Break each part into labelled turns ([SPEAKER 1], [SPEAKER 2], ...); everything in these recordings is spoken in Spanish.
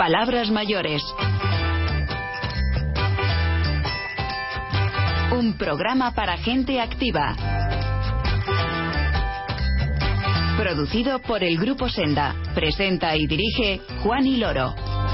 [SPEAKER 1] Palabras mayores. Un programa para gente activa. Producido por el Grupo Senda. Presenta y dirige Juan y Loro.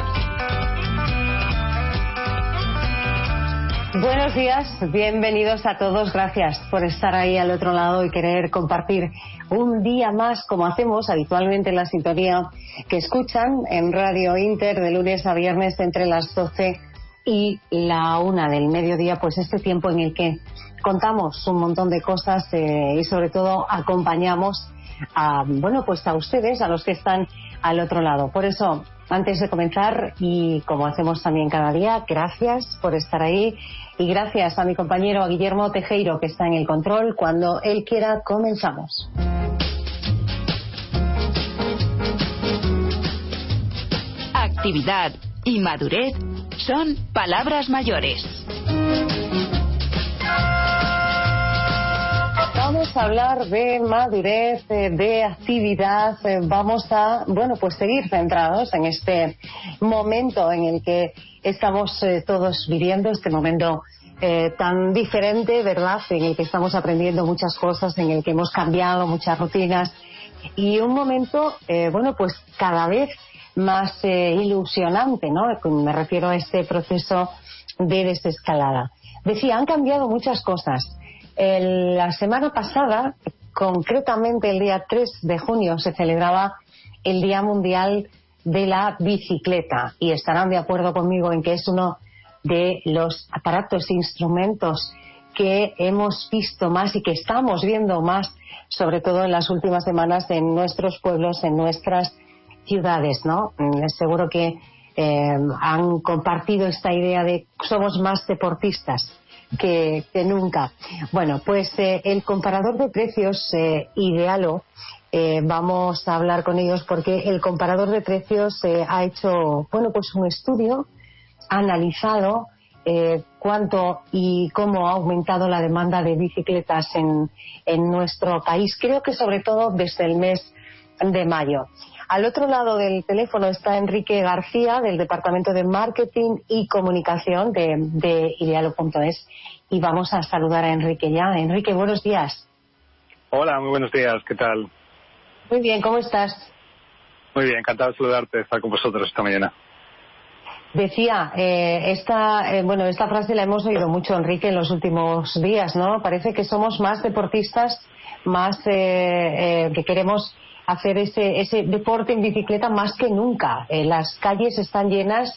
[SPEAKER 2] Buenos días, bienvenidos a todos. Gracias por estar ahí al otro lado y querer compartir un día más, como hacemos habitualmente en la sintonía que escuchan en Radio Inter de lunes a viernes entre las 12 y la 1 del mediodía, pues este tiempo en el que contamos un montón de cosas y sobre todo acompañamos a ustedes, a los que están al otro lado. Por eso, antes de comenzar, y como hacemos también cada día, gracias por estar ahí y gracias a mi compañero, a Guillermo Tejero, que está en el control. Cuando él quiera, comenzamos.
[SPEAKER 1] Actividad y madurez son palabras mayores.
[SPEAKER 2] Vamos a hablar de madurez, de actividad. Vamos a, seguir centrados en este momento en el que estamos todos viviendo, este momento tan diferente, ¿verdad? En el que estamos aprendiendo muchas cosas, en el que hemos cambiado muchas rutinas y un momento, cada vez más ilusionante, ¿no? Me refiero a este proceso de desescalada. Decía, han cambiado muchas cosas. La semana pasada, concretamente el día 3 de junio, se celebraba el Día Mundial de la Bicicleta y estarán de acuerdo conmigo en que es uno de los aparatos e instrumentos que hemos visto más y que estamos viendo más, sobre todo en las últimas semanas, en nuestros pueblos, en nuestras ciudades, ¿no? Seguro que han compartido esta idea de somos más deportistas que nunca. Bueno, pues el comparador de precios Idealo, vamos a hablar con ellos porque el comparador de precios ha hecho un estudio, ha analizado cuánto y cómo ha aumentado la demanda de bicicletas en nuestro país, creo que sobre todo desde el mes de mayo. Al otro lado del teléfono está Enrique García, del Departamento de Marketing y Comunicación de Idealo.es. Y vamos a saludar a Enrique ya. Enrique, buenos días.
[SPEAKER 3] Hola, muy buenos días. ¿Qué tal?
[SPEAKER 2] Muy bien, ¿cómo estás?
[SPEAKER 3] Muy bien, encantado de saludarte, de estar con vosotros esta mañana.
[SPEAKER 2] Decía, esta frase la hemos oído mucho, Enrique, en los últimos días, ¿no? Parece que somos más deportistas, más que queremos hacer ese deporte en bicicleta más que nunca. Las calles están llenas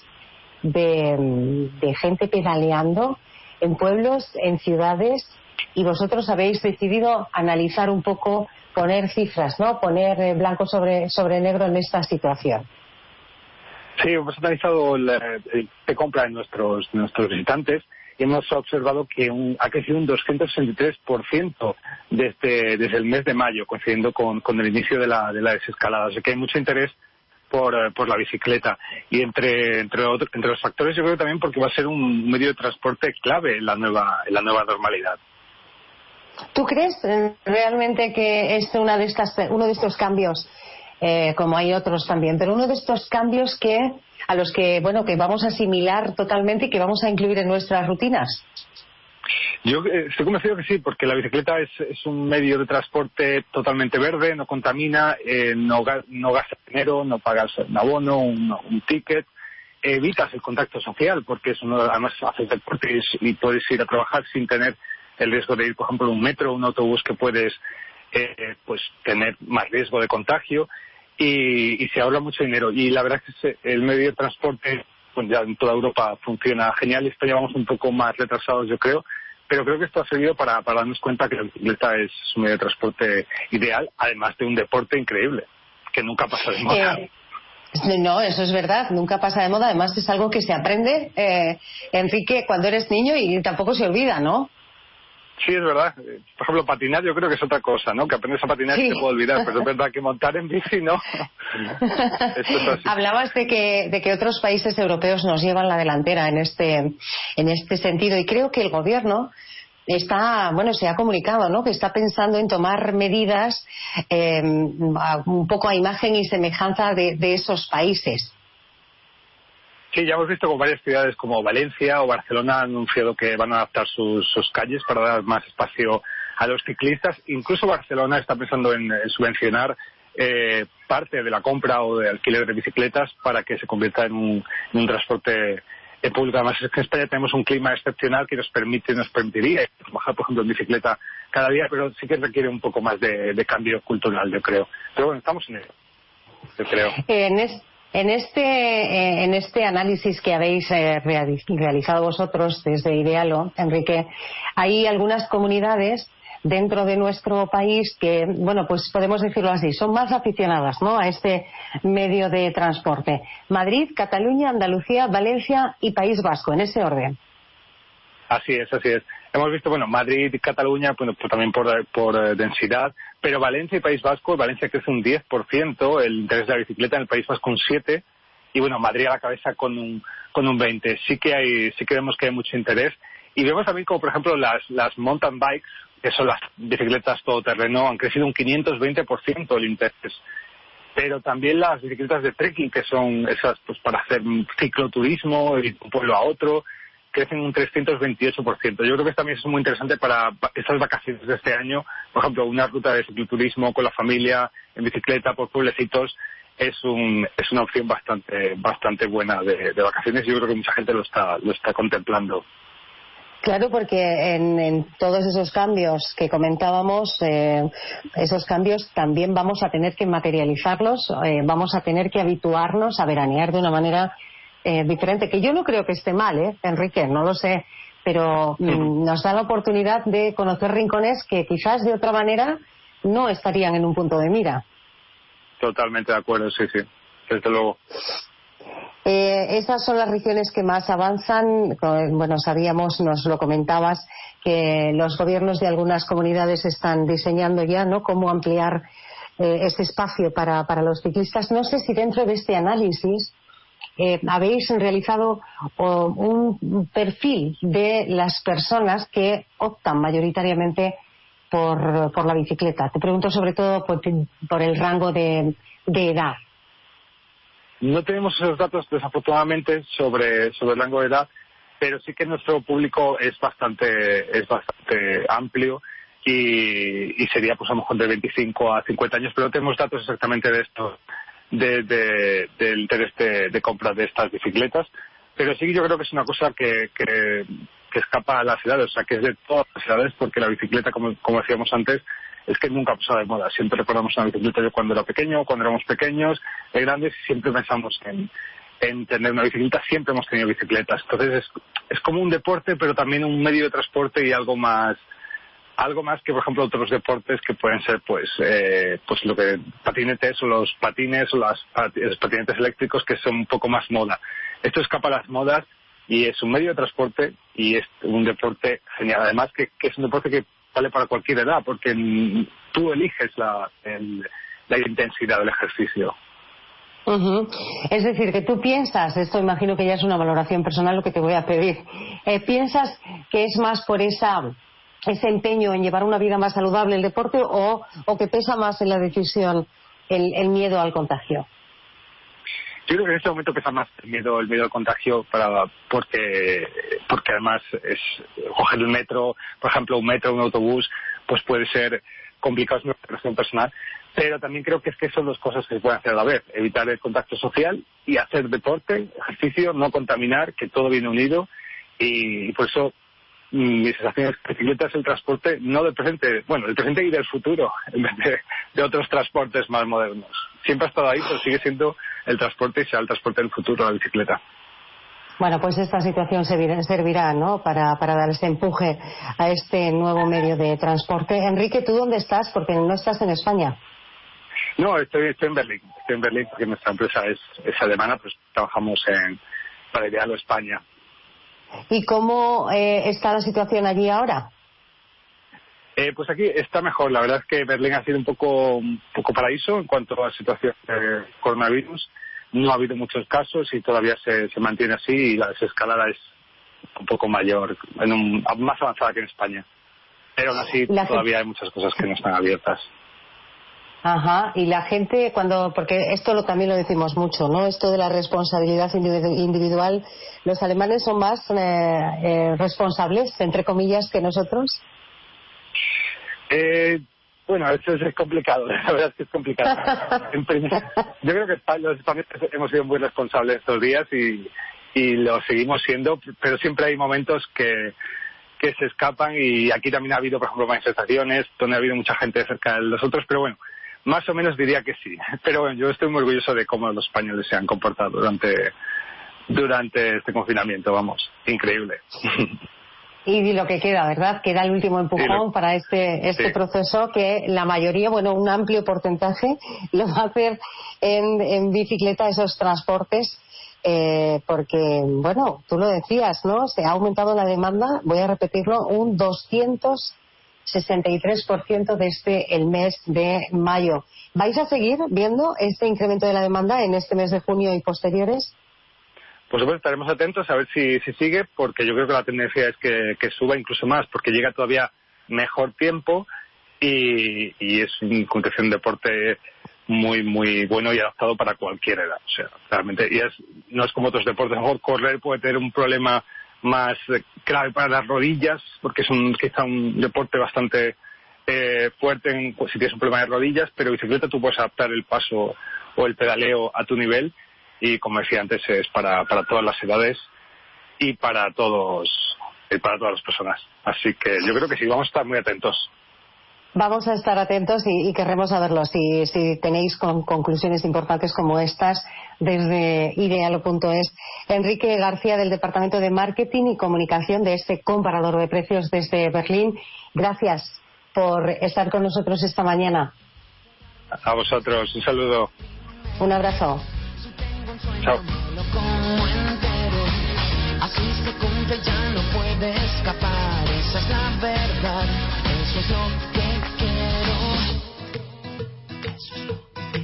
[SPEAKER 2] de gente pedaleando en pueblos, en ciudades, y vosotros habéis decidido analizar un poco, poner cifras, ¿no? Poner blanco sobre negro en esta situación.
[SPEAKER 3] Sí, hemos analizado el que compran nuestros visitantes y hemos observado que ha crecido un 263% desde el mes de mayo, coincidiendo con el inicio de la desescalada. Así que hay mucho interés por la bicicleta. Y entre los factores, yo creo también porque va a ser un medio de transporte clave en la nueva normalidad.
[SPEAKER 2] ¿Tú crees realmente que es uno de estos cambios, como hay otros también, pero uno de estos cambios a los que vamos a asimilar totalmente y que vamos a incluir en nuestras rutinas?
[SPEAKER 3] Yo estoy convencido que sí, porque la bicicleta es un medio de transporte totalmente verde, no contamina, no gasta dinero, no pagas un abono, un ticket, evitas el contacto social, porque además haces deporte y puedes ir a trabajar sin tener el riesgo de ir, por ejemplo, en un metro o un autobús que puedes tener más riesgo de contagio, y se ahorra mucho dinero. Y la verdad es que el medio de transporte ya en toda Europa funciona genial. Esto llevamos un poco más retrasados, yo creo, pero creo que esto ha servido para darnos cuenta que la bicicleta es un medio de transporte ideal, además de un deporte increíble, que nunca pasa de moda.
[SPEAKER 2] No, eso es verdad, nunca pasa de moda. Además es algo que se aprende, Enrique, cuando eres niño y tampoco se olvida, ¿no?
[SPEAKER 3] Sí, es verdad. Por ejemplo, patinar yo creo que es otra cosa, ¿no? Que aprendes a patinar y te puedo olvidar, pero es verdad que montar en bici, ¿no? Esto es así.
[SPEAKER 2] Hablabas de que otros países europeos nos llevan la delantera en este sentido, y creo que el gobierno se ha comunicado, ¿no? Que está pensando en tomar medidas un poco a imagen y semejanza de esos países.
[SPEAKER 3] Sí, ya hemos visto con varias ciudades como Valencia o Barcelona han anunciado que van a adaptar sus calles para dar más espacio a los ciclistas. Incluso Barcelona está pensando en subvencionar parte de la compra o de alquiler de bicicletas para que se convierta en un transporte público. Además, es que en España tenemos un clima excepcional que nos permitiría bajar, por ejemplo, en bicicleta cada día, pero sí que requiere un poco más de cambio cultural, yo creo. Pero bueno, estamos en ello, yo creo.
[SPEAKER 2] En este análisis que habéis realizado vosotros desde Idealo, Enrique, hay algunas comunidades dentro de nuestro país que, bueno, pues podemos decirlo así, son más aficionadas, ¿no?, a este medio de transporte. Madrid, Cataluña, Andalucía, Valencia y País Vasco, en ese orden.
[SPEAKER 3] Así es. Hemos visto, bueno, Madrid y Cataluña, bueno, pues también por densidad, pero Valencia y País Vasco, Valencia crece un 10%, el interés de la bicicleta, en el País Vasco un 7%, y bueno, Madrid a la cabeza con un 20%. Sí que vemos que hay mucho interés, y vemos también como, por ejemplo, las mountain bikes, que son las bicicletas todoterreno, han crecido un 520% el interés. Pero también las bicicletas de trekking, que son esas pues para hacer cicloturismo, ir de un pueblo a otro, crecen un 328%. Yo creo que también es muy interesante para estas vacaciones de este año. Por ejemplo, una ruta de cicloturismo con la familia, en bicicleta, por pueblecitos, es una opción bastante buena de vacaciones. Yo creo que mucha gente lo está contemplando.
[SPEAKER 2] Claro, porque en todos esos cambios que comentábamos, esos cambios también vamos a tener que materializarlos, vamos a tener que habituarnos a veranear de una manera diferente, que yo no creo que esté mal, Enrique, no lo sé, pero nos da la oportunidad de conocer rincones que quizás de otra manera no estarían en un punto de mira.
[SPEAKER 3] Totalmente de acuerdo, sí, desde luego.
[SPEAKER 2] Esas son las regiones que más avanzan. Bueno, sabíamos, nos lo comentabas, que los gobiernos de algunas comunidades están diseñando ya, ¿no?, cómo ampliar ese espacio para los ciclistas. No sé si dentro de este análisis habéis realizado un perfil de las personas que optan mayoritariamente por la bicicleta. Te pregunto sobre todo por el rango de edad.
[SPEAKER 3] No tenemos esos datos, desafortunadamente, sobre el rango de edad, pero sí que nuestro público es bastante amplio y sería, pues, a lo mejor de 25 a 50 años, pero no tenemos datos exactamente de esto, del interés de compra de estas bicicletas. Pero sí, yo creo que es una cosa que escapa a las edades, o sea, que es de todas las edades, porque la bicicleta, como decíamos antes, es que nunca ha pasado de moda. Siempre recordamos una bicicleta. Yo cuando era pequeño, cuando éramos pequeños, de grandes, siempre pensamos en tener una bicicleta. Siempre hemos tenido bicicletas. Entonces es como un deporte, pero también un medio de transporte y algo más que, por ejemplo, otros deportes que pueden ser, pues lo que patinetes o los patines o los patinetes eléctricos, que son un poco más moda. Esto escapa a las modas y es un medio de transporte y es un deporte genial. Además que es un deporte que vale para cualquier edad, porque tú eliges la intensidad del ejercicio.
[SPEAKER 2] Uh-huh. Es decir, que tú piensas, esto imagino que ya es una valoración personal lo que te voy a pedir, ¿piensas que es más por ese empeño en llevar una vida más saludable el deporte o que pesa más en la decisión el miedo al contagio?
[SPEAKER 3] Yo creo que en este momento pesa más el miedo al contagio porque además es coger el metro, por ejemplo, un autobús, pues puede ser complicado, es una relación personal, pero también creo que son dos cosas que se pueden hacer a la vez: evitar el contacto social y hacer deporte, ejercicio, no contaminar, que todo viene unido, y por eso mi sensación es que la bicicleta es el transporte no del presente, bueno, del presente y del futuro, en vez de otros transportes más modernos. Siempre ha estado ahí, pero sigue siendo el transporte y será el transporte del futuro, la bicicleta.
[SPEAKER 2] Bueno, pues esta situación servirá, ¿no?, para dar ese empuje a este nuevo medio de transporte. Enrique, ¿tú dónde estás? Porque no estás en España.
[SPEAKER 3] No, estoy en Berlín. Estoy en Berlín porque nuestra empresa es alemana, pues trabajamos para Idealo España.
[SPEAKER 2] ¿Y cómo está la situación allí ahora?
[SPEAKER 3] Pues aquí está mejor. La verdad es que Berlín ha sido un poco paraíso en cuanto a la situación de coronavirus. No ha habido muchos casos y todavía se mantiene así, y la desescalada es un poco mayor, más avanzada que en España. Pero aún así todavía hay muchas cosas que no están abiertas.
[SPEAKER 2] Ajá, y la gente porque esto también lo decimos mucho, ¿no? Esto de la responsabilidad individual, ¿los alemanes son más responsables, entre comillas, que nosotros?
[SPEAKER 3] Bueno, eso es complicado, la verdad es que es complicado. Yo creo que los españoles hemos sido muy responsables estos días y lo seguimos siendo, pero siempre hay momentos que se escapan, y aquí también ha habido, por ejemplo, manifestaciones donde ha habido mucha gente cerca de los otros, pero bueno, más o menos diría que sí. Pero bueno, yo estoy muy orgulloso de cómo los españoles se han comportado durante este confinamiento, vamos, increíble.
[SPEAKER 2] Y lo que queda, ¿verdad? Queda el último empujón para este proceso, que la mayoría, un amplio porcentaje lo va a hacer en bicicleta, esos transportes, porque, tú lo decías, ¿no? Se ha aumentado la demanda, voy a repetirlo, un 263% desde el mes de mayo. ¿Vais a seguir viendo este incremento de la demanda en este mes de junio y posteriores?
[SPEAKER 3] Por supuesto, estaremos atentos a ver si sigue, porque yo creo que la tendencia es que suba incluso más, porque llega todavía mejor tiempo y es un deporte muy muy bueno y adaptado para cualquier edad. O sea, realmente, no es como otros deportes. A lo mejor correr puede tener un problema más clave para las rodillas, porque es quizá un deporte bastante fuerte si tienes un problema de rodillas, pero bicicleta tú puedes adaptar el paso o el pedaleo a tu nivel, y como decía antes, es para todas las edades y para todas las personas. Así que yo creo que sí, vamos a estar muy atentos.
[SPEAKER 2] Vamos a estar atentos y querremos saberlo. Si tenéis conclusiones importantes como estas desde idealo.es. Enrique García, del Departamento de Marketing y Comunicación de este comparador de precios desde Berlín, gracias por estar con nosotros esta mañana.
[SPEAKER 3] A vosotros, un saludo.
[SPEAKER 2] Un abrazo.
[SPEAKER 3] Chao.
[SPEAKER 4] Así se cumple, ya no puede escapar. Esa es la verdad. Eso es lo que quiero. Eso es lo que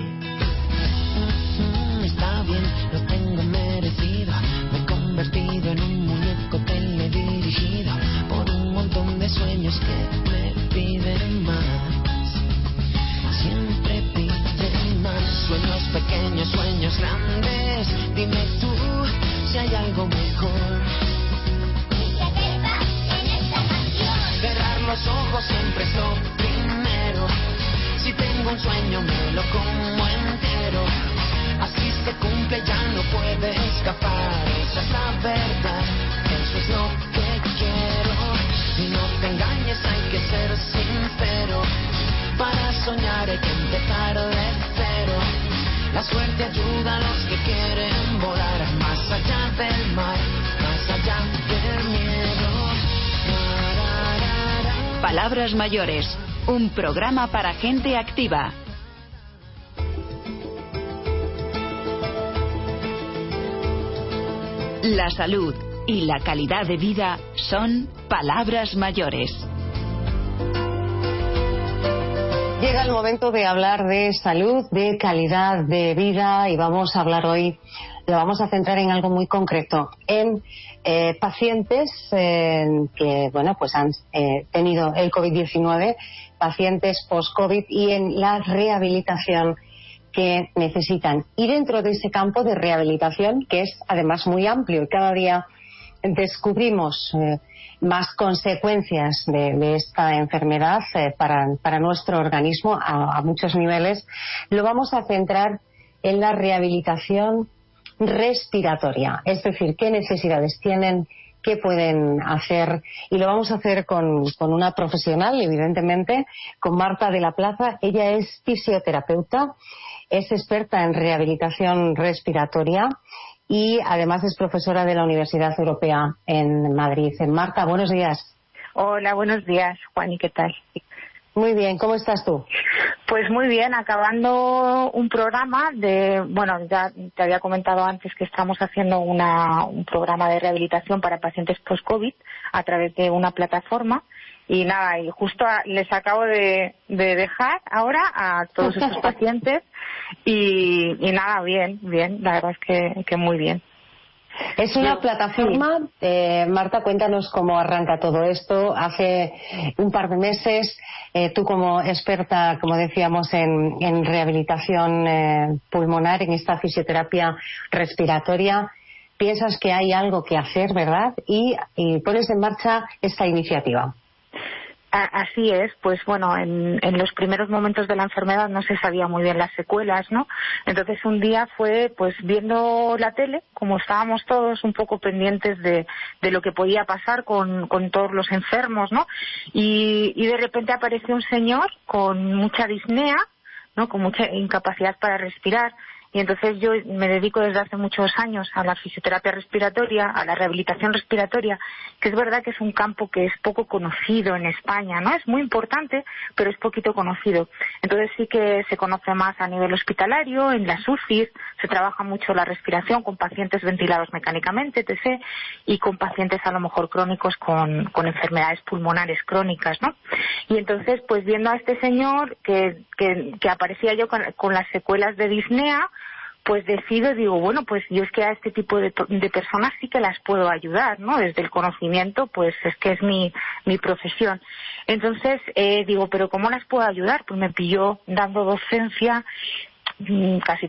[SPEAKER 4] quiero. Está bien, lo tengo merecido. Me he convertido en un muñeco teledirigido por un montón de sueños que me piden más. Siempre piden más. Sueños pequeños, sueños grandes. Dime tú si hay algo mejor. Cerrar los ojos siempre es lo primero. Si tengo un sueño me lo como entero. Así se cumple, ya no puede escapar. Esa es la verdad, eso es lo que quiero. Y no te engañes, hay que ser sincero. Para soñar hay que empezar de cero. La suerte ayuda a los que quieren volar más allá del mar, más allá del miedo.
[SPEAKER 1] Palabras mayores, un programa para gente activa. La salud y la calidad de vida son palabras mayores.
[SPEAKER 2] Llega el momento de hablar de salud, de calidad de vida, y vamos a hablar hoy, lo vamos a centrar en algo muy concreto, en pacientes que han tenido el COVID-19, pacientes post-COVID, y en la rehabilitación que necesitan. Y dentro de ese campo de rehabilitación, que es además muy amplio, y cada día descubrimos más consecuencias de esta enfermedad para nuestro organismo a muchos niveles, lo vamos a centrar en la rehabilitación respiratoria, es decir, qué necesidades tienen, qué pueden hacer, y lo vamos a hacer con una profesional, evidentemente, con Marta de la Plaza. Ella es fisioterapeuta, es experta en rehabilitación respiratoria y además es profesora de la Universidad Europea en Madrid. Marta, buenos días.
[SPEAKER 5] Hola, buenos días, Juan, ¿y qué tal?
[SPEAKER 2] Muy bien, ¿cómo estás tú?
[SPEAKER 5] Pues muy bien, acabando un programa ya te había comentado antes que estamos haciendo un programa de rehabilitación para pacientes post-COVID a través de una plataforma, y nada, y justo les acabo de dejar ahora a todos estos pacientes y nada, bien, la verdad es que muy bien.
[SPEAKER 2] Es una plataforma, Marta, cuéntanos cómo arranca todo esto. Hace un par de meses, tú como experta, como decíamos, en rehabilitación pulmonar, en esta fisioterapia respiratoria, piensas que hay algo que hacer, ¿verdad? Y pones en marcha esta iniciativa.
[SPEAKER 5] Así es, pues bueno, en los primeros momentos de la enfermedad no se sabía muy bien las secuelas, ¿no? Entonces un día fue pues viendo la tele, como estábamos todos un poco pendientes de lo que podía pasar con todos los enfermos, ¿no? Y de repente apareció un señor con mucha disnea, ¿no? Con mucha incapacidad para respirar. Y entonces yo me dedico desde hace muchos años a la fisioterapia respiratoria, a la rehabilitación respiratoria, que es verdad que es un campo que es poco conocido en España, ¿no? Es muy importante, pero es poquito conocido. Entonces sí que se conoce más a nivel hospitalario, en las UCIs, se trabaja mucho la respiración con pacientes ventilados mecánicamente, etc., y con pacientes a lo mejor crónicos con enfermedades pulmonares crónicas, ¿no? Y entonces, pues viendo a este señor que aparecía yo con las secuelas de disnea, pues digo, bueno, pues yo es que a este tipo de personas sí que las puedo ayudar, ¿no? Desde el conocimiento, pues es que es mi profesión. Entonces, digo, ¿pero cómo las puedo ayudar? Pues me pilló dando docencia, casi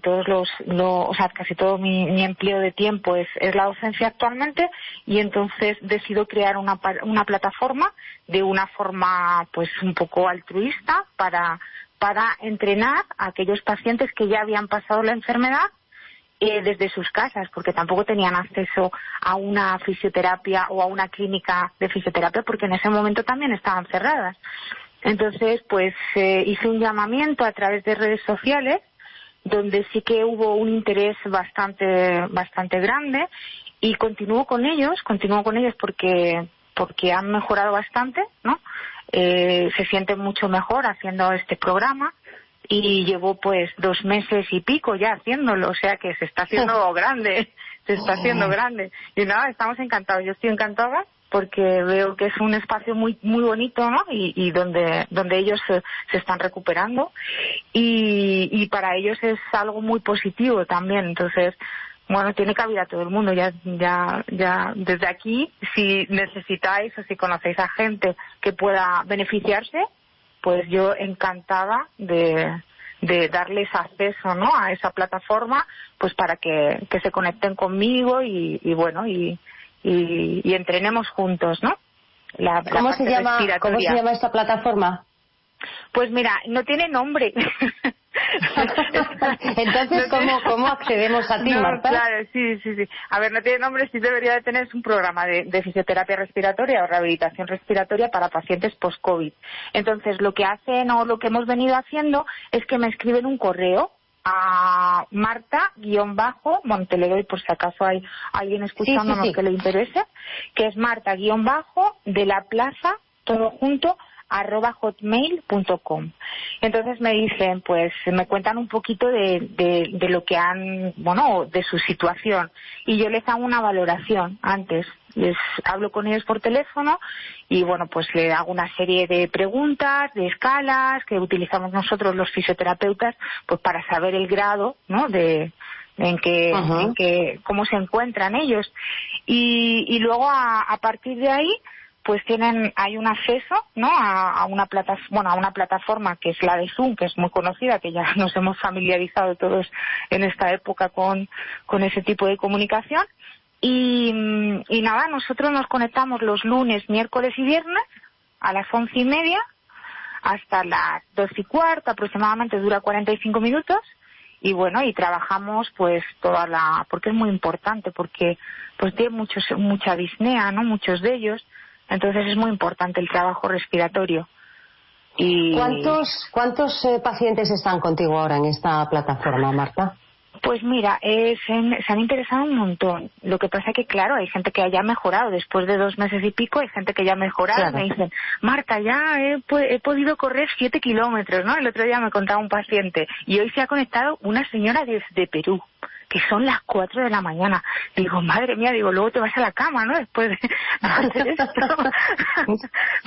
[SPEAKER 5] casi todo mi empleo de tiempo es la docencia actualmente, y entonces decido crear una plataforma de una forma pues un poco altruista para entrenar a aquellos pacientes que ya habían pasado la enfermedad desde sus casas, porque tampoco tenían acceso a una fisioterapia o a una clínica de fisioterapia, porque en ese momento también estaban cerradas. Entonces, pues hice un llamamiento a través de redes sociales, donde sí que hubo un interés bastante grande, y continúo con ellos porque han mejorado bastante, ¿no? Se sienten mucho mejor haciendo este programa, y llevo pues 2 meses y pico ya haciéndolo, o sea que se está haciendo grande. Y nada, estamos encantados, yo estoy encantada porque veo que es un espacio muy muy bonito, ¿no? Y donde ellos se están recuperando, y para ellos es algo muy positivo también. Entonces, bueno, tiene cabida todo el mundo. Ya desde aquí, si necesitáis o si conocéis a gente que pueda beneficiarse, pues yo encantada de darles acceso, ¿no? A esa plataforma, pues para que se conecten conmigo y bueno, y entrenemos juntos, ¿no?
[SPEAKER 2] ¿Cómo se llama esta plataforma?
[SPEAKER 5] Pues mira, no tiene nombre.
[SPEAKER 2] Entonces, ¿cómo accedemos a ti, Marta?
[SPEAKER 5] Claro, sí. A ver, no tiene nombre, sí debería de tener un programa de fisioterapia respiratoria o rehabilitación respiratoria para pacientes post-COVID. Entonces, lo que hacen o lo que hemos venido haciendo es que me escriben un correo a Marta-, te le doy por si acaso hay alguien escuchándonos que le interese, que es Marta-de la plaza, todo junto, @hotmail.com. Entonces me dicen, pues me cuentan un poquito de lo que de su situación, y yo les hago una valoración antes. Les hablo con ellos por teléfono y bueno, pues le hago una serie de preguntas, de escalas que utilizamos nosotros los fisioterapeutas, pues para saber el grado, ¿no? en que cómo se encuentran ellos, y luego a partir de ahí pues hay un acceso, ¿no? a una plataforma que es la de Zoom, que es muy conocida, que ya nos hemos familiarizado todos en esta época con ese tipo de comunicación, y nada, nosotros nos conectamos los lunes, miércoles y viernes a las 11:30 hasta las 12:15 aproximadamente, dura 45 minutos. Y bueno, y trabajamos pues porque es muy importante, porque pues tiene mucha disnea, ¿no? Muchos de ellos. Entonces es muy importante el trabajo respiratorio. Y
[SPEAKER 2] ¿Cuántos pacientes están contigo ahora en esta plataforma, Marta?
[SPEAKER 5] Pues mira, se han interesado un montón. Lo que pasa es que, claro, hay gente que haya mejorado después de 2 meses y pico, hay gente que ya ha mejorado. Claro. Me dicen, Marta, ya he podido correr 7 kilómetros, ¿no? El otro día me contaba un paciente, y hoy se ha conectado una señora desde Perú, que son las 4 de la mañana. Digo, madre mía, luego te vas a la cama, ¿no? Después de hacer esto.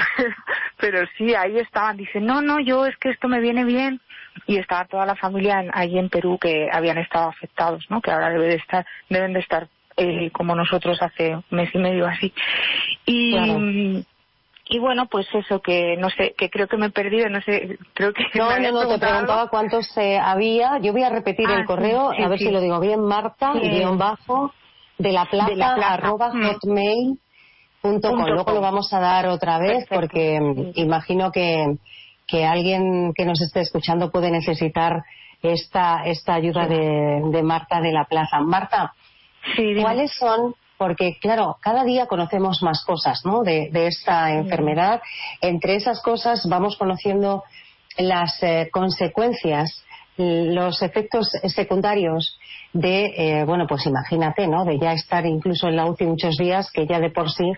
[SPEAKER 5] pero sí, ahí estaban. Dicen, no, yo es que esto me viene bien. Y estaba toda la familia allí en Perú que habían estado afectados, ¿no? Que ahora deben de estar como nosotros hace un mes y medio así. Y claro. Y bueno, pues eso, que no sé, que creo que me he perdido, no sé, creo que...
[SPEAKER 2] No, te preguntaba cuántos había. Yo voy a repetir el correo, a ver si lo digo bien. Marta, de la plaza, @hotmail.com. Luego lo vamos a dar otra vez. Perfecto. Porque imagino que alguien que nos esté escuchando puede necesitar esta ayuda de Marta de la plaza. Marta, ¿cuáles son? Porque, claro, cada día conocemos más cosas, ¿no?, de esta enfermedad. Entre esas cosas vamos conociendo las consecuencias, los efectos secundarios de, bueno, pues imagínate, ¿no?, de ya estar incluso en la UCI muchos días, que ya de por sí,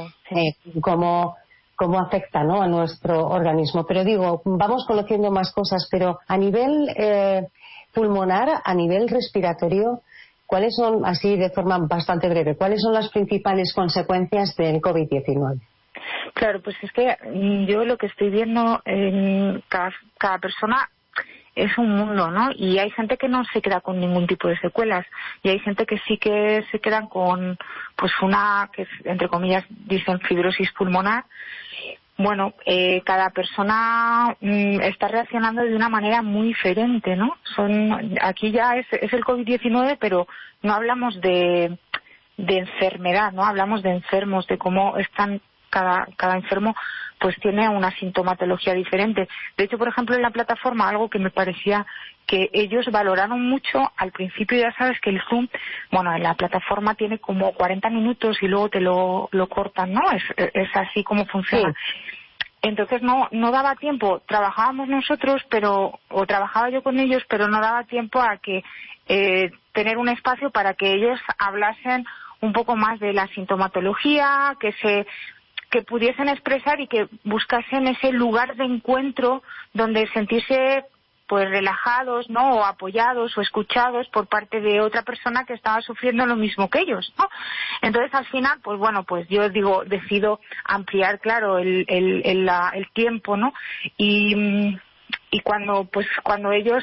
[SPEAKER 2] cómo afecta, ¿no?, a nuestro organismo. Pero digo, vamos conociendo más cosas, pero a nivel pulmonar, a nivel respiratorio, ¿cuáles son, así de forma bastante breve, cuáles son las principales consecuencias del COVID-19?
[SPEAKER 5] Claro, pues es que yo lo que estoy viendo en cada persona es un mundo, ¿no? Y hay gente que no se queda con ningún tipo de secuelas y hay gente que sí que se quedan con, pues una, que entre comillas dicen fibrosis pulmonar. Bueno, cada persona está reaccionando de una manera muy diferente, ¿no? Aquí ya es el COVID-19, pero no hablamos de enfermedad, ¿no? Hablamos de enfermos, de cómo están cada enfermo, pues tiene una sintomatología diferente. De hecho, por ejemplo, en la plataforma, algo que me parecía que ellos valoraron mucho al principio, ya sabes que el Zoom, bueno, en la plataforma tiene como 40 minutos y luego te lo cortan, ¿no? Es así como funciona. Sí. Entonces no daba tiempo, trabajábamos nosotros, o trabajaba yo con ellos, pero no daba tiempo a que tener un espacio para que ellos hablasen un poco más de la sintomatología, que pudiesen expresar y que buscasen ese lugar de encuentro donde sentirse pues relajados, ¿no?, o apoyados o escuchados por parte de otra persona que estaba sufriendo lo mismo que ellos, ¿no? Entonces al final, pues bueno, pues yo decido ampliar, claro, el tiempo, ¿no? Y cuando ellos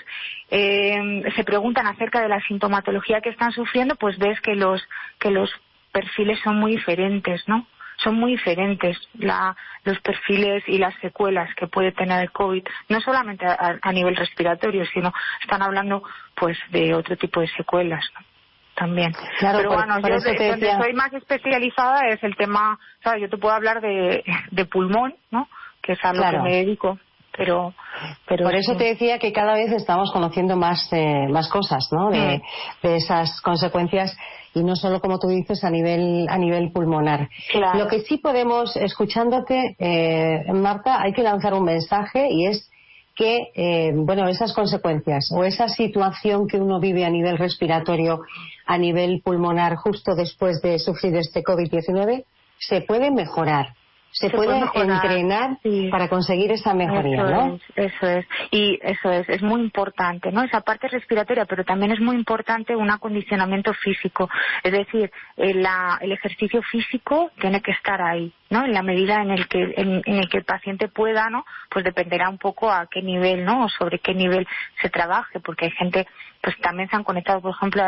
[SPEAKER 5] se preguntan acerca de la sintomatología que están sufriendo, pues ves que los perfiles son muy diferentes, ¿no? Son muy diferentes los perfiles y las secuelas que puede tener el COVID, no solamente a nivel respiratorio, sino están hablando pues de otro tipo de secuelas, ¿no?, también. Claro, pero bueno, yo donde soy más especializada es el tema, ¿sabes? Yo te puedo hablar de pulmón, ¿no?, que es a lo que me dedico. Pero
[SPEAKER 2] por eso te decía que cada vez estamos conociendo más cosas, ¿no?, de esas consecuencias, y no solo, como tú dices, a nivel pulmonar. Claro. Lo que sí podemos, escuchándote, Marta, hay que lanzar un mensaje, y es que bueno, esas consecuencias o esa situación que uno vive a nivel respiratorio, a nivel pulmonar, justo después de sufrir este COVID-19, se puede mejorar. Se puede entrenar para conseguir esa mejoría, ¿no?
[SPEAKER 5] Eso es. Y eso es muy importante, ¿no? Esa parte respiratoria, pero también es muy importante un acondicionamiento físico. Es decir, el ejercicio físico tiene que estar ahí, ¿no? En la medida en el que el paciente pueda, ¿no? Pues dependerá un poco a qué nivel, ¿no? O sobre qué nivel se trabaje, porque hay gente, pues también se han conectado, por ejemplo,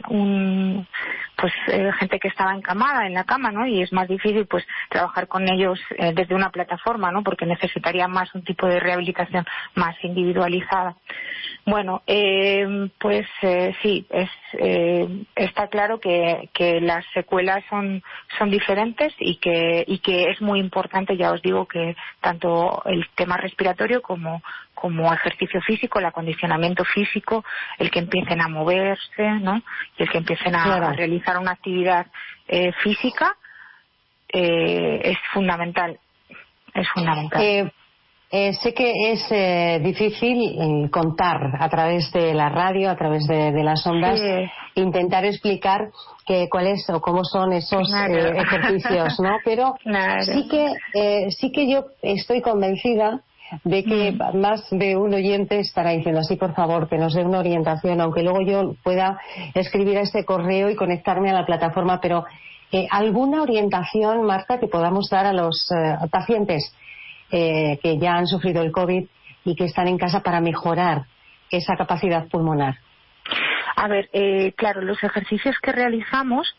[SPEAKER 5] gente que estaba encamada en la cama, ¿no? Y es más difícil, pues, trabajar con ellos desde una plataforma, ¿no? Porque necesitaría más un tipo de rehabilitación más individualizada. Bueno, sí, está claro que las secuelas son diferentes y que es muy importante, ya os digo, que tanto el tema respiratorio como ejercicio físico, el acondicionamiento físico, el que empiecen a moverse, ¿no? Y el que empiecen a realizar una actividad física es fundamental. Es fundamental.
[SPEAKER 2] Sé que es difícil contar a través de la radio, a través de las ondas, intentar explicar cuáles o cómo son esos ejercicios, ¿no? Pero sí que yo estoy convencida de que más de un oyente estará diciendo así, por favor, que nos dé una orientación, aunque luego yo pueda escribir a este correo y conectarme a la plataforma, pero alguna orientación, Marta, que podamos dar a los pacientes que ya han sufrido el COVID y que están en casa para mejorar esa capacidad pulmonar.
[SPEAKER 5] A ver, claro, los ejercicios que realizamos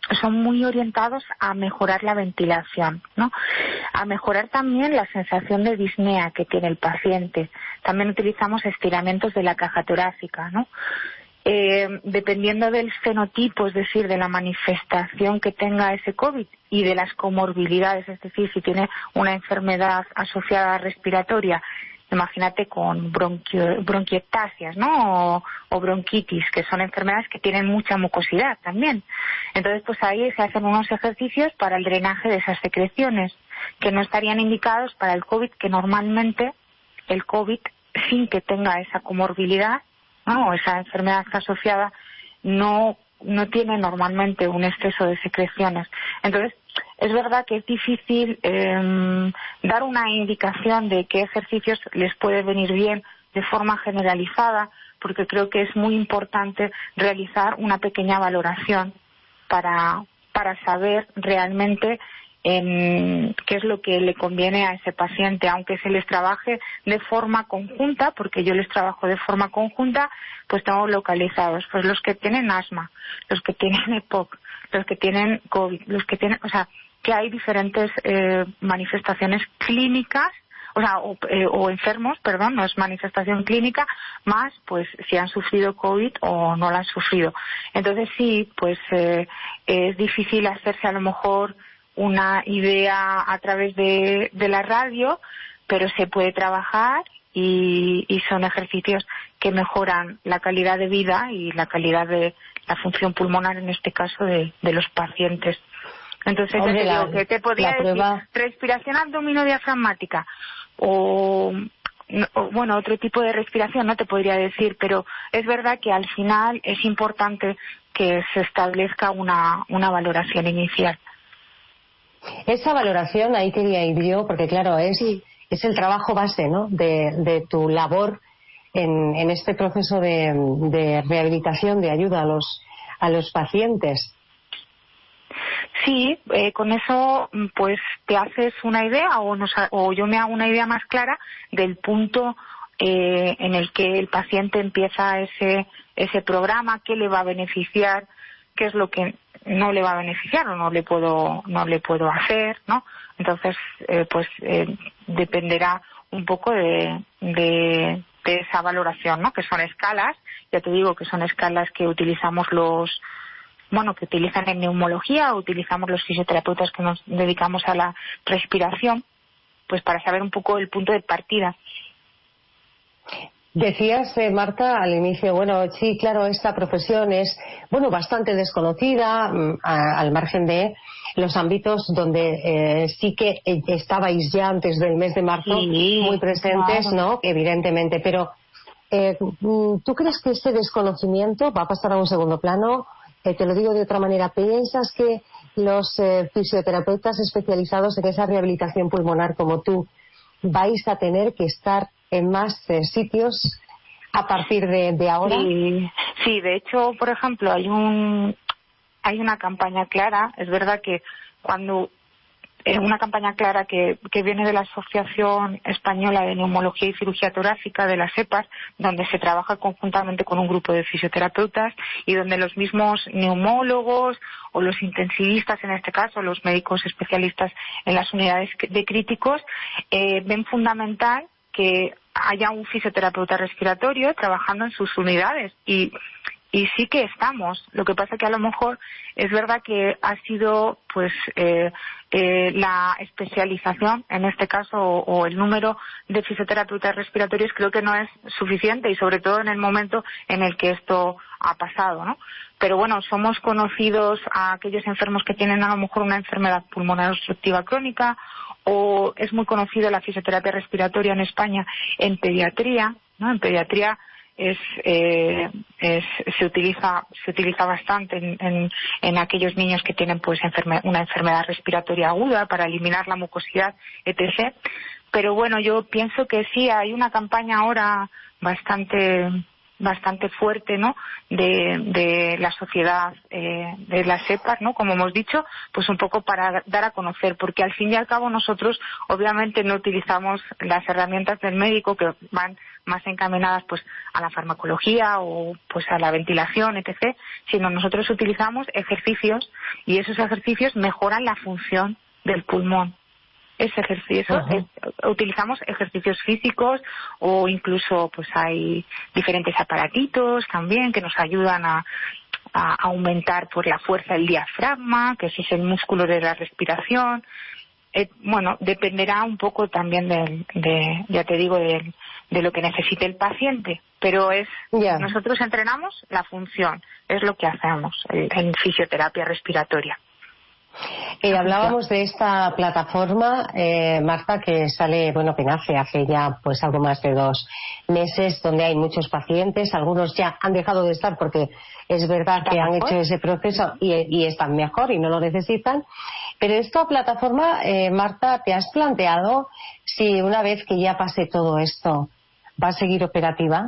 [SPEAKER 5] son muy orientados a mejorar la ventilación, ¿no? A mejorar también la sensación de disnea que tiene el paciente. También utilizamos estiramientos de la caja torácica, ¿no? Dependiendo del fenotipo, es decir, de la manifestación que tenga ese COVID y de las comorbilidades, es decir, si tiene una enfermedad asociada respiratoria, imagínate con bronquiectasias, ¿no? O bronquitis, que son enfermedades que tienen mucha mucosidad también. Entonces, pues ahí se hacen unos ejercicios para el drenaje de esas secreciones, que no estarían indicados para el COVID, que normalmente el COVID, sin que tenga esa comorbilidad, ¿no? O esa enfermedad asociada, no tiene normalmente un exceso de secreciones. Entonces, es verdad que es difícil dar una indicación de qué ejercicios les puede venir bien de forma generalizada, porque creo que es muy importante realizar una pequeña valoración para saber realmente qué es lo que le conviene a ese paciente, aunque se les trabaje de forma conjunta, porque yo les trabajo de forma conjunta, pues tengo localizados pues los que tienen asma, los que tienen EPOC, los que tienen COVID, los que tienen, o sea, que hay diferentes manifestaciones clínicas, o sea, o enfermos, perdón, no es manifestación clínica, más pues si han sufrido COVID o no la han sufrido. Entonces sí, pues es difícil hacerse a lo mejor una idea a través de la radio, pero se puede trabajar y son ejercicios que mejoran la calidad de vida y la calidad de la función pulmonar, en este caso de los pacientes. Entonces, hombre, te digo que te podría decir respiración abdominodiafragmática o bueno, otro tipo de respiración no te podría decir, pero es verdad que al final es importante que se establezca una valoración inicial.
[SPEAKER 2] Esa valoración, ahí quería ir yo, porque claro, es el trabajo base, ¿no?, de tu labor en este proceso de rehabilitación, de ayuda a los pacientes.
[SPEAKER 5] Sí, con eso pues te haces una idea o yo me hago una idea más clara del punto en el que el paciente empieza ese programa, qué le va a beneficiar, qué es lo que no le va a beneficiar o no le puedo hacer, ¿no? Entonces pues dependerá un poco de esa valoración, ¿no? Que son escalas, ya te digo que son escalas que utilizamos que utilizan en neumología o utilizamos los fisioterapeutas que nos dedicamos a la respiración, pues para saber un poco el punto de partida.
[SPEAKER 2] Decías, Marta, al inicio, bueno, sí, claro, esta profesión es, bastante desconocida, al margen de los ámbitos donde sí que estabais ya antes del mes de marzo muy presentes, claro, ¿no? Evidentemente, pero ¿tú crees que este desconocimiento va a pasar a un segundo plano? Te lo digo de otra manera, ¿piensas que los fisioterapeutas especializados en esa rehabilitación pulmonar como tú vais a tener que estar en más sitios a partir de ahora?
[SPEAKER 5] Sí, de hecho, por ejemplo, hay una campaña clara. Es verdad que cuando una campaña clara que viene de la Asociación Española de Neumología y Cirugía Torácica, de las EPAS, donde se trabaja conjuntamente con un grupo de fisioterapeutas y donde los mismos neumólogos o los intensivistas, en este caso los médicos especialistas en las unidades de críticos, ven fundamental que haya un fisioterapeuta respiratorio trabajando en sus unidades y sí que estamos. Lo que pasa que a lo mejor es verdad que ha sido pues la especialización, en este caso, o el número de fisioterapeutas respiratorios creo que no es suficiente y sobre todo en el momento en el que esto ha pasado, ¿no? Pero bueno, somos conocidos a aquellos enfermos que tienen a lo mejor una enfermedad pulmonar obstructiva crónica, o es muy conocido la fisioterapia respiratoria en España en pediatría, ¿no? En pediatría se utiliza bastante en aquellos niños que tienen pues una enfermedad respiratoria aguda para eliminar la mucosidad, etc. Pero bueno, yo pienso que sí hay una campaña ahora bastante bastante fuerte, ¿no?, de la sociedad, de las EPAs, ¿no?, como hemos dicho, pues un poco para dar a conocer, porque al fin y al cabo nosotros obviamente no utilizamos las herramientas del médico que van más encaminadas pues a la farmacología o pues a la ventilación, etc., sino nosotros utilizamos ejercicios y esos ejercicios mejoran la función del pulmón. Ese ejercicio, utilizamos ejercicios físicos o incluso pues hay diferentes aparatitos también que nos ayudan a aumentar pues la fuerza del diafragma, que ese es el músculo de la respiración. Bueno, dependerá un poco también ya te digo, de lo que necesite el paciente, pero nosotros entrenamos la función, es lo que hacemos en fisioterapia respiratoria.
[SPEAKER 2] Hablábamos de esta plataforma, Marta, que nace hace ya pues algo más de 2 meses, donde hay muchos pacientes, algunos ya han dejado de estar porque es verdad que han hecho ese proceso y están mejor y no lo necesitan. Pero esta plataforma, Marta, ¿te has planteado si una vez que ya pase todo esto va a seguir operativa?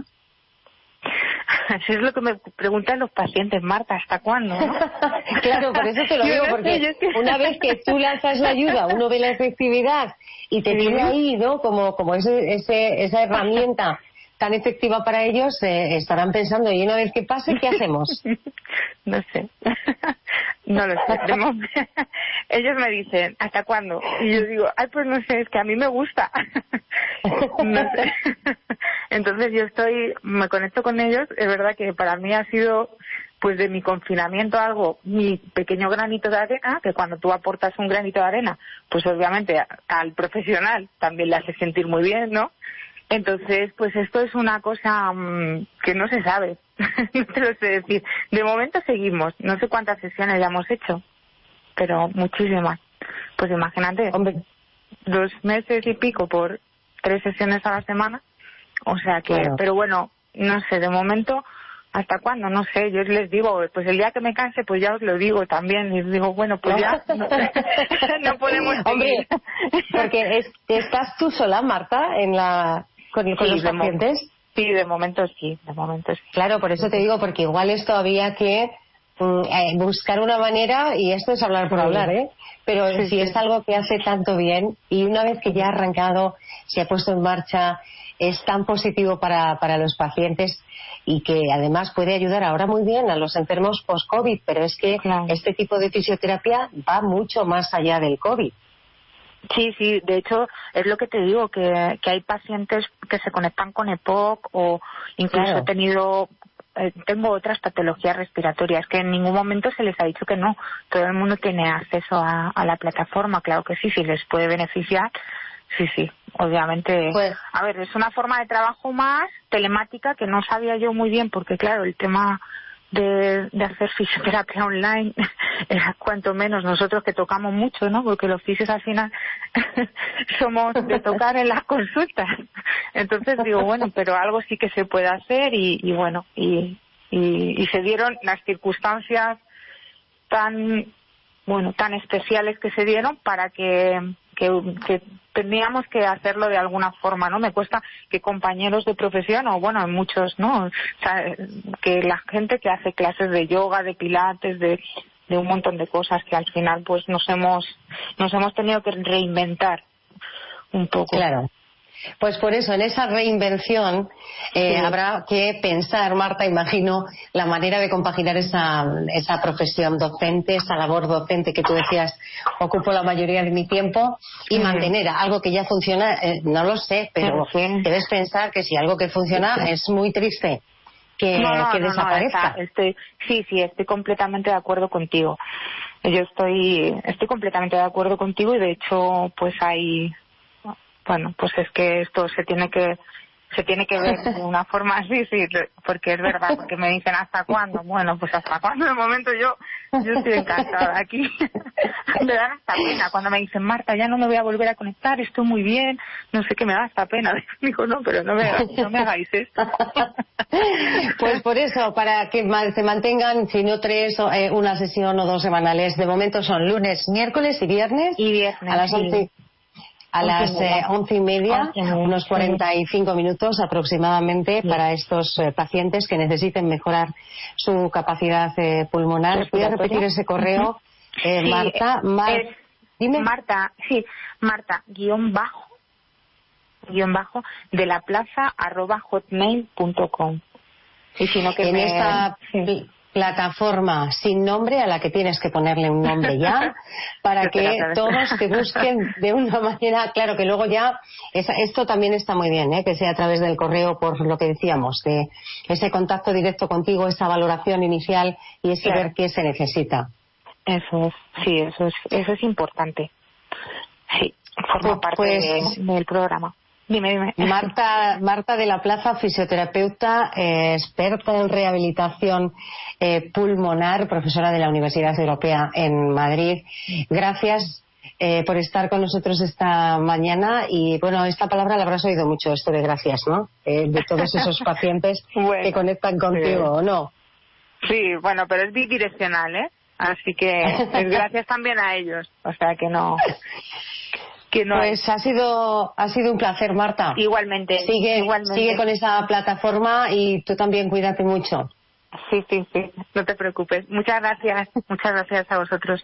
[SPEAKER 5] Eso es lo que me preguntan los pacientes, Marta, ¿hasta cuándo? ¿No?
[SPEAKER 2] Claro, por eso te lo digo, porque una vez que tú lanzas la ayuda, uno ve la efectividad y te tiene ahí, ¿no? Como esa herramienta tan efectiva para ellos, estarán pensando, y una vez que pase, ¿qué hacemos?
[SPEAKER 5] No sé. No lo sé. Ellos me dicen, ¿hasta cuándo? Y yo digo, pues no sé, es que a mí me gusta. No sé. Entonces me conecto con ellos. Es verdad que para mí ha sido, pues de mi confinamiento mi pequeño granito de arena, que cuando tú aportas un granito de arena, pues obviamente al profesional también le hace sentir muy bien, ¿no? Entonces, pues esto es una cosa que no se sabe. No te lo sé decir. De momento seguimos. No sé cuántas sesiones ya hemos hecho, pero muchísimas. Pues imagínate, 2 meses y pico por 3 sesiones a la semana. O sea que, pero bueno, no sé, de momento, ¿hasta cuándo? No sé, yo les digo, pues el día que me canse, pues ya os lo digo también. Y digo, bueno, pues ya no podemos seguir.
[SPEAKER 2] Hombre, porque ¿estás tú sola, Marta, con los pacientes?
[SPEAKER 5] Sí, de momento sí.
[SPEAKER 2] Claro, por eso te digo, porque igual esto había que buscar una manera, y esto es hablar por hablar, pero si es algo que hace tanto bien y una vez que ya ha arrancado, se ha puesto en marcha, es tan positivo para los pacientes y que además puede ayudar ahora muy bien a los enfermos post-COVID, pero es que este tipo de fisioterapia va mucho más allá del COVID.
[SPEAKER 5] Sí, de hecho es lo que te digo, que hay pacientes que se conectan con EPOC o incluso tengo otras patologías respiratorias que en ningún momento se les ha dicho que no. Todo el mundo tiene acceso a la plataforma, claro que sí, si les puede beneficiar, sí, obviamente. Pues, a ver, es una forma de trabajo más telemática que no sabía yo muy bien porque claro, el tema de hacer fisioterapia online cuanto menos nosotros que tocamos mucho, ¿no? Porque los fisios al final somos de tocar en las consultas. Entonces digo, bueno, pero algo sí que se puede hacer y bueno, y se dieron las circunstancias tan especiales que se dieron para que teníamos que hacerlo de alguna forma, ¿no? Me cuesta que compañeros de profesión, o bueno, muchos, ¿no? O sea, que la gente que hace clases de yoga, de pilates, de un montón de cosas que al final pues nos hemos tenido que reinventar un poco.
[SPEAKER 2] Claro. Pues por eso, en esa reinvención habrá que pensar, Marta, imagino, la manera de compaginar esa profesión docente, esa labor docente que tú decías, ocupo la mayoría de mi tiempo, y mantener algo que ya funciona, no lo sé, pero debes pensar que si algo que funciona es muy triste que desaparezca.
[SPEAKER 5] Estoy completamente de acuerdo contigo. Yo estoy completamente de acuerdo contigo y de hecho, pues hay... Bueno, pues es que esto se tiene que ver de una forma así, sí, porque es verdad, porque me dicen ¿hasta cuándo? Bueno, pues ¿hasta cuándo? De momento yo estoy encantada aquí. Me dan hasta pena cuando me dicen Marta, ya no me voy a volver a conectar, estoy muy bien, no sé qué, me da hasta pena. Digo, no, pero no me hagáis esto.
[SPEAKER 2] Pues por eso, para que se mantengan, si no 3, una sesión o 2 semanales, de momento son lunes, miércoles y viernes.
[SPEAKER 5] Y viernes,
[SPEAKER 2] a las 11. a las 11:30, unos 45 minutos aproximadamente para estos pacientes que necesiten mejorar su capacidad pulmonar. Voy a repetir ese correo, Marta. Dime.
[SPEAKER 5] Marta, guión bajo de la plaza @hotmail.com. Y si no, que
[SPEAKER 2] en esta plataforma sin nombre, a la que tienes que ponerle un nombre ya, para que todos te busquen de una manera, claro que luego ya, esto también está muy bien, que sea a través del correo, por lo que decíamos, de ese contacto directo contigo, esa valoración inicial y ese ver qué se necesita.
[SPEAKER 5] Eso es importante. Sí, forma parte del programa. Dime.
[SPEAKER 2] Marta de la Plaza, fisioterapeuta, experta en rehabilitación pulmonar, profesora de la Universidad Europea en Madrid. Gracias por estar con nosotros esta mañana. Y bueno, esta palabra la habrás oído mucho, esto de gracias, ¿no? De todos esos pacientes que conectan contigo, ¿o no?
[SPEAKER 5] Sí, bueno, pero es bidireccional, ¿eh? Así que gracias también a ellos. O sea que no.
[SPEAKER 2] Pues ha sido un placer, Marta.
[SPEAKER 5] Igualmente.
[SPEAKER 2] Sigue con esa plataforma y tú también cuídate mucho.
[SPEAKER 5] Sí, no te preocupes. Muchas gracias a vosotros.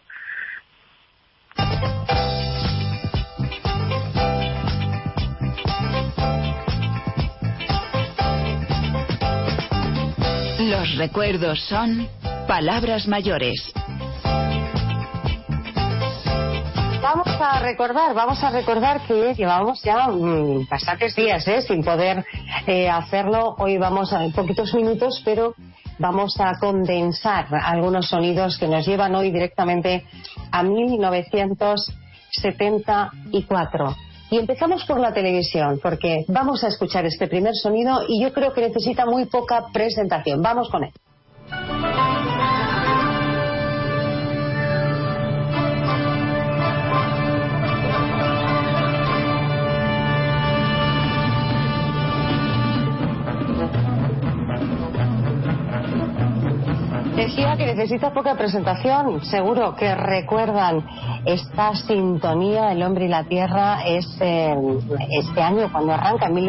[SPEAKER 1] Los recuerdos son palabras mayores.
[SPEAKER 2] Vamos a recordar que llevamos ya bastantes días sin poder hacerlo. Hoy vamos a poquitos minutos, pero vamos a condensar algunos sonidos que nos llevan hoy directamente a 1974. Y empezamos por la televisión, porque vamos a escuchar este primer sonido y yo creo que necesita muy poca presentación. Vamos con él. Decía que necesita poca presentación. Seguro que recuerdan esta sintonía, El hombre y la tierra, es este año cuando arranca, en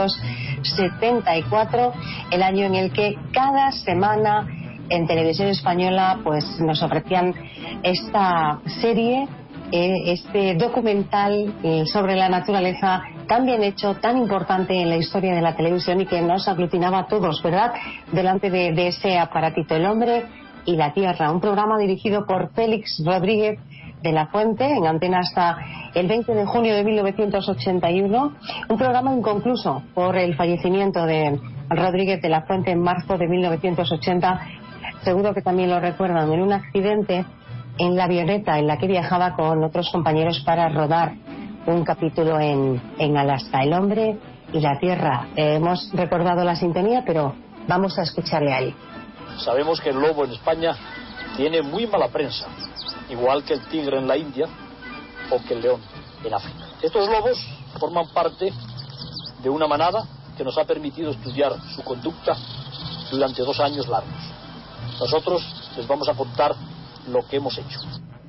[SPEAKER 2] 1974, el año en el que cada semana en Televisión Española pues nos ofrecían esta serie, este documental sobre la naturaleza tan bien hecho, tan importante en la historia de la televisión y que nos aglutinaba a todos, ¿verdad?, delante de ese aparatito, El hombre y la tierra, un programa dirigido por Félix Rodríguez de la Fuente, en antena hasta el 20 de junio de 1981, un programa inconcluso por el fallecimiento de Rodríguez de la Fuente en marzo de 1980, seguro que también lo recuerdan, en un accidente en la avioneta en la que viajaba con otros compañeros para rodar un capítulo en Alaska, El hombre y la tierra. Hemos recordado la sintonía, pero vamos a escucharle ahí.
[SPEAKER 6] Sabemos que el lobo en España tiene muy mala prensa, igual que el tigre en la India o que el león en África. Estos lobos forman parte de una manada que nos ha permitido estudiar su conducta durante 2 años largos. Nosotros les vamos a contar lo que hemos hecho.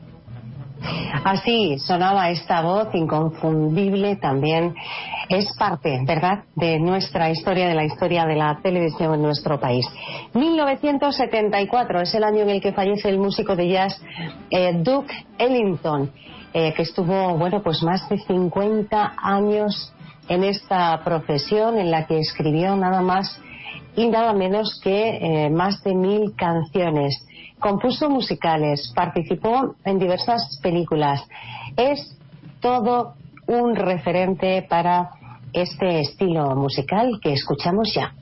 [SPEAKER 2] Así sonaba esta voz inconfundible, también es parte, ¿verdad?, de nuestra historia, de la historia de la televisión en nuestro país. 1974 es el año en el que fallece el músico de jazz Duke Ellington, que estuvo, pues más de 50 años en esta profesión, en la que escribió nada más y nada menos que más de 1000 canciones. Compuso musicales, participó en diversas películas. Es todo un referente para este estilo musical que escuchamos ya.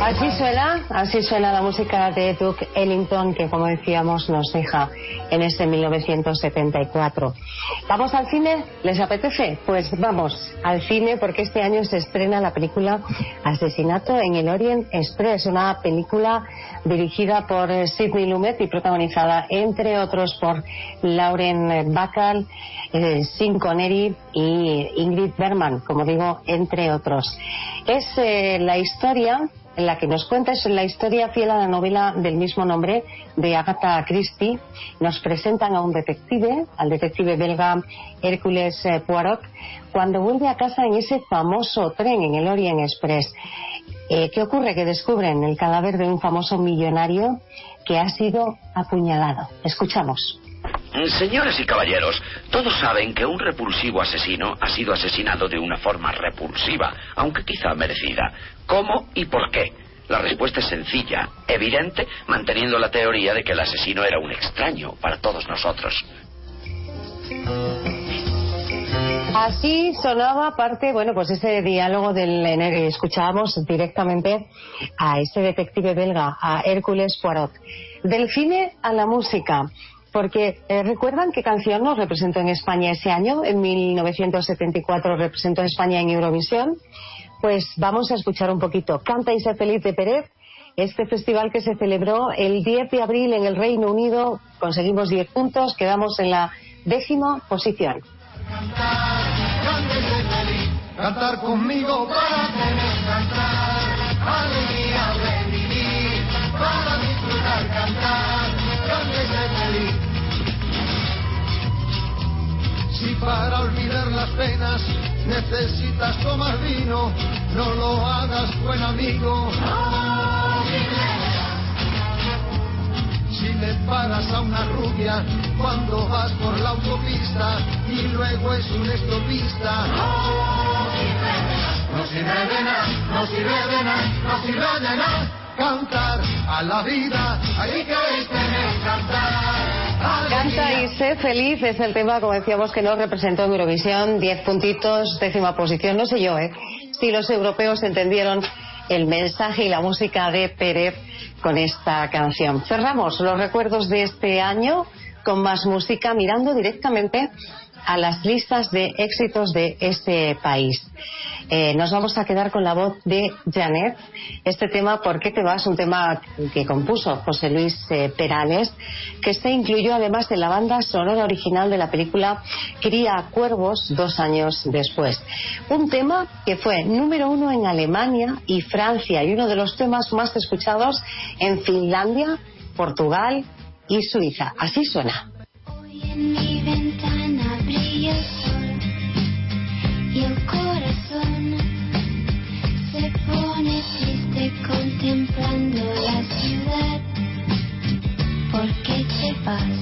[SPEAKER 2] Así suena la música de Duke Ellington, que como decíamos nos deja en ese 1974. ¿Vamos al cine? ¿Les apetece? Pues vamos al cine, porque este año se estrena la película Asesinato en el Orient Express, una película dirigida por Sidney Lumet y protagonizada entre otros por Lauren Bacall, Sean Connery y Ingrid Bergman, como digo, entre otros. Es la historia en la que nos cuenta, es la historia fiel a la novela del mismo nombre de Agatha Christie. Nos presentan a un detective, al detective belga Hércules Poirot, cuando vuelve a casa en ese famoso tren, en el Orient Express. ¿Qué ocurre? Que descubren el cadáver de un famoso millonario que ha sido apuñalado. Escuchamos.
[SPEAKER 7] Señoras y caballeros, todos saben que un repulsivo asesino ha sido asesinado de una forma repulsiva, aunque quizá merecida. ¿Cómo y por qué? La respuesta es sencilla, evidente, manteniendo la teoría de que el asesino era un extraño para todos nosotros.
[SPEAKER 2] Así sonaba parte, pues ese diálogo escuchábamos directamente a ese detective belga, a Hércules Poirot. Del cine a la música. Porque ¿recuerdan qué canción nos representó en España ese año? En 1974 representó a España en Eurovisión. Pues vamos a escuchar un poquito. Canta y sé feliz de Pérez. Este festival que se celebró el 10 de abril en el Reino Unido. Conseguimos 10 puntos, quedamos en la 10ª posición.
[SPEAKER 8] Cantar conmigo para tener cantar, alegría de vivir, para disfrutar cantar, grande ser feliz. Si para olvidar las penas necesitas tomar vino, no lo hagas, buen amigo. Si le paras a una rubia cuando vas por la autopista y luego es un estopista, no sirve de nada, no sirve de nada, no sirve de nada. Cantar a la vida, ahí queréis tener cantar.
[SPEAKER 2] Canta y sé feliz es el tema, como decíamos, que nos representó en Eurovisión. 10 puntitos, 10ª posición. No sé yo, si los europeos entendieron el mensaje y la música de Pérez con esta canción. Cerramos los recuerdos de este año con más música, mirando directamente a las listas de éxitos de este país. Nos vamos a quedar con la voz de Janet. Este tema, ¿Por qué te vas?, un tema que compuso José Luis Perales, que se incluyó además en la banda sonora original de la película Cría Cuervos 2 años después. Un tema que fue número 1 en Alemania y Francia, y uno de los temas más escuchados en Finlandia, Portugal y Suiza. Así suena.
[SPEAKER 9] Hoy en mi ventana brilla el sol y el corazón se pone triste contemplando la ciudad. ¿Por qué te vas?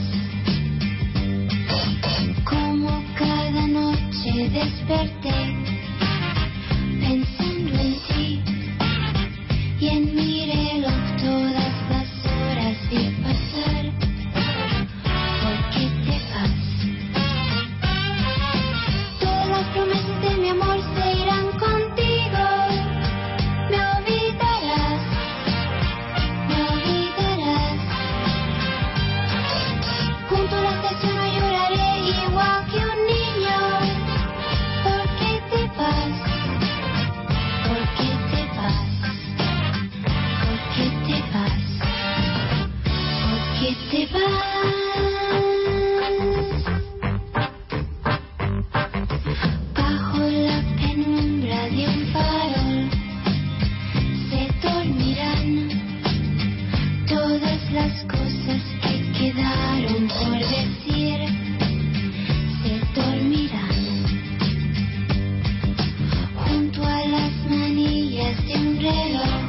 [SPEAKER 9] Como cada noche desperté pensando en ti y en mi reloj todas las horas de pasar. Promesas de mi amor se irán contigo. Me olvidarás, me olvidarás. Junto a la estación no lloraré igual que un niño. ¿Por qué te vas? ¿Por qué te vas? ¿Por qué te vas? ¿Por qué te vas? Las cosas que quedaron por decir se dormirán junto a las manillas de un reloj.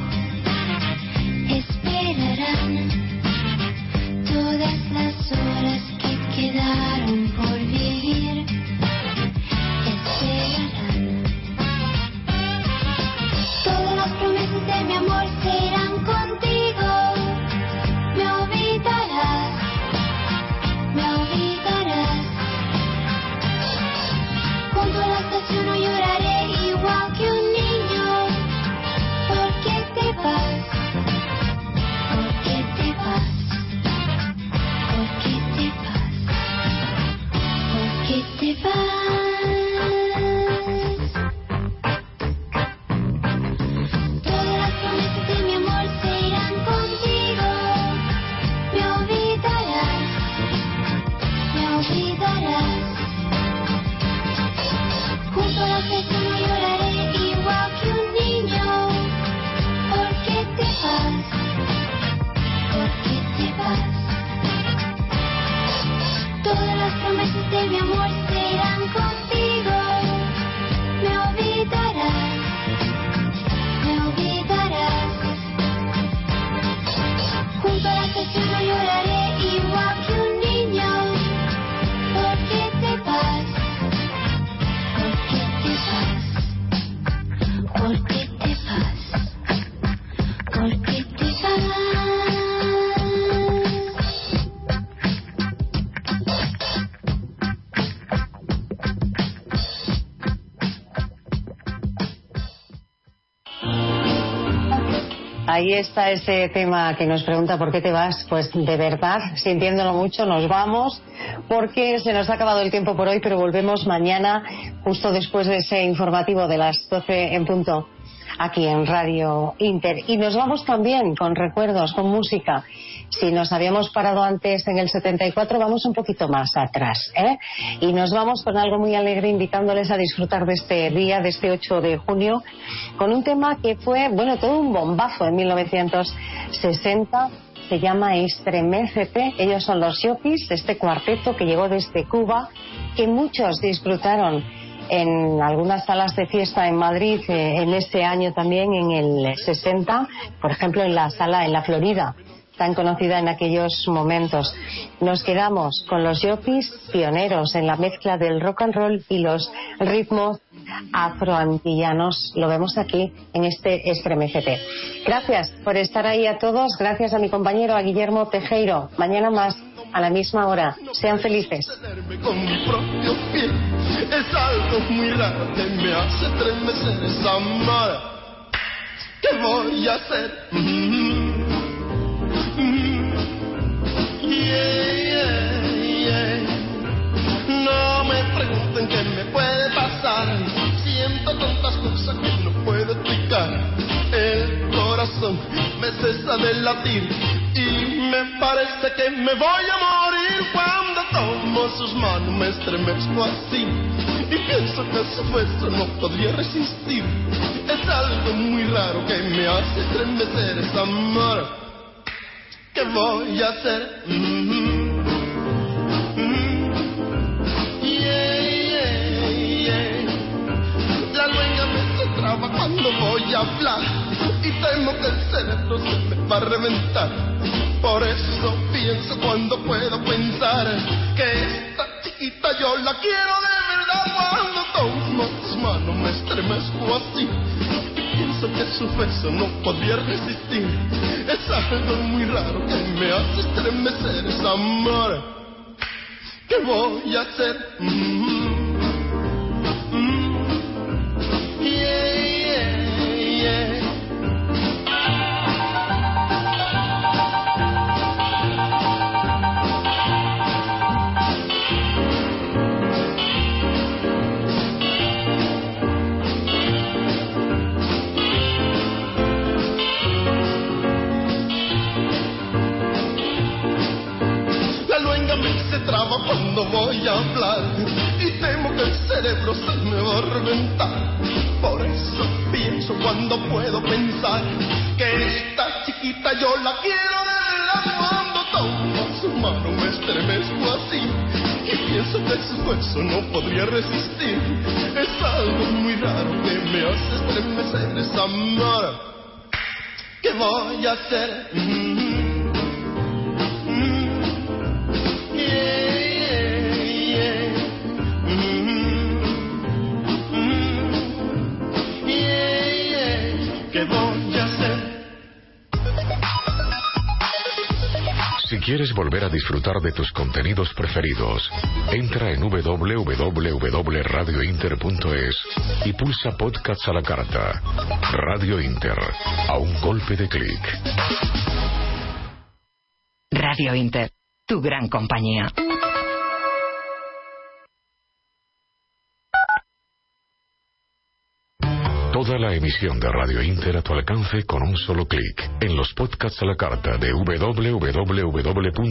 [SPEAKER 9] Esperarán todas las horas que quedaron por vivir. Esperarán. Todas las promesas de mi amor se irán contigo. Me olvidarás, me olvidarás. Junto a la estación no lloraré igual que un niño. ¿Por qué te vas?
[SPEAKER 2] Ahí está ese tema que nos pregunta ¿por qué te vas? Pues de verdad, sintiéndolo mucho, nos vamos porque se nos ha acabado el tiempo por hoy, pero volvemos mañana justo después de ese informativo de las 12 en punto aquí en Radio Inter. Y nos vamos también con recuerdos, con música. Si nos habíamos parado antes en el 74, vamos un poquito más atrás, ¿eh? Y nos vamos con algo muy alegre, invitándoles a disfrutar de este día, de este 8 de junio, con un tema que fue, bueno, todo un bombazo en 1960. Se llama Estremécete. Ellos son los Yopis, este cuarteto que llegó desde Cuba, que muchos disfrutaron en algunas salas de fiesta en Madrid en ese año también, en el 60, por ejemplo en la sala en la Florida, tan conocida en aquellos momentos. Nos quedamos con los Yopis, pioneros en la mezcla del rock and roll y los ritmos afroantillanos. Lo vemos aquí en este Estremécete. Gracias por estar ahí a todos. Gracias a mi compañero, a Guillermo Tejero. Mañana más, a la misma hora. Sean felices.
[SPEAKER 8] Con mi propio pie es algo muy raro que me hace estremecer esa mara. ¿Qué voy a hacer? No me pregunten qué me puede pasar. Siento tantas cosas que no puedo explicar. El corazón me cesa de latir y me parece que me voy a morir. Cuando tomo sus manos me estremezco así y pienso que su beso no podría resistir. Es algo muy raro que me hace estremecer esa amor. ¿Qué voy a hacer? La lengua me se traba cuando voy a hablar y temo que el cerebro se me va a reventar. Por eso pienso cuando puedo pensar que esta chiquita yo la quiero de verdad. Cuando tomo sus manos me estremezco así y pienso que su beso no podría resistir. Es algo muy raro que me hace estremecer ese amor. ¿Qué voy a hacer? Se traba cuando voy a hablar y temo que el cerebro se me va a reventar. Por eso pienso cuando puedo pensar que esta chiquita yo la quiero de verdad. Cuando tomo su mano me estremezco así y pienso que su beso no podría resistir. Es algo muy raro que me hace estremecer esa amor. ¿Qué voy a hacer? ¿Qué voy a hacer?
[SPEAKER 10] Si quieres volver a disfrutar de tus contenidos preferidos, entra en www.radiointer.es y pulsa Podcasts a la carta. Radio Inter, a un golpe de clic.
[SPEAKER 1] Radio Inter, tu gran compañía.
[SPEAKER 10] Toda la emisión de Radio Inter a tu alcance con un solo clic en los podcasts a la carta de www.